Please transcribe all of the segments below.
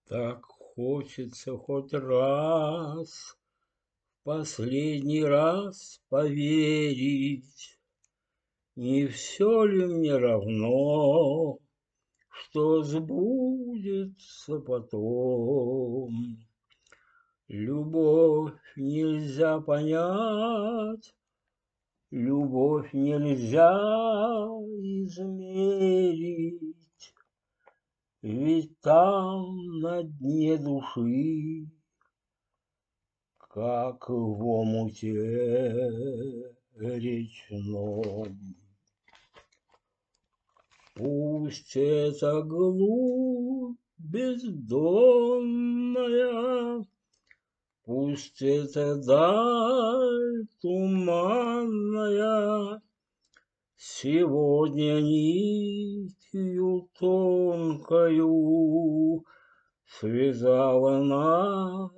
Так хочется хоть раз, последний раз поверить, не все ли мне равно, что сбудется потом. Любовь нельзя понять, любовь нельзя измерить, ведь там на дне души, как в омуте речном. Пусть эта глубь бездонная, пусть эта даль туманная сегодня нитью тонкою связала нас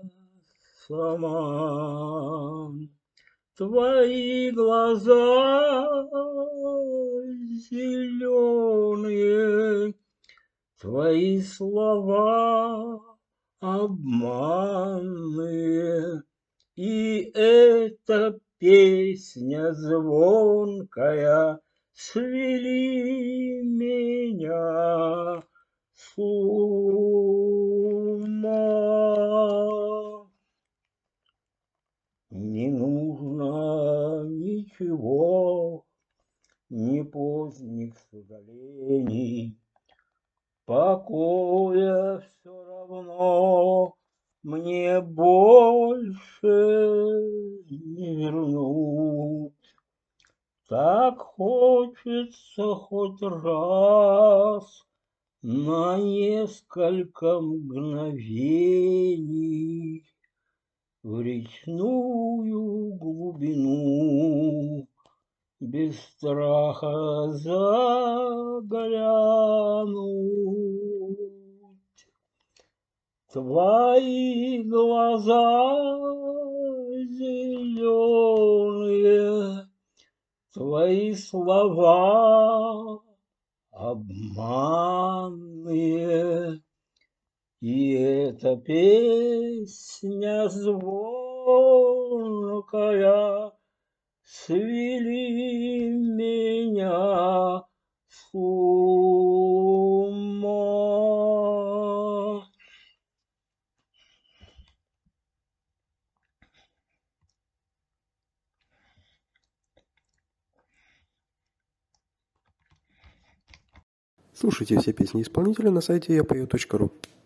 сама. Твои глаза зеленые, твои слова обманные, и эта песня звонкая свели меня с ума. Не нужно ничего, ни поздних сожалений, покоя все равно мне больше не вернуть. Так хочется хоть раз на несколько мгновений в речную глубину без страха заглянуть. Твои глаза зеленые, твои слова обманные, и эта песня звонкая свели меня с ума. Слушайте все песни исполнителя на сайте yapою.ru.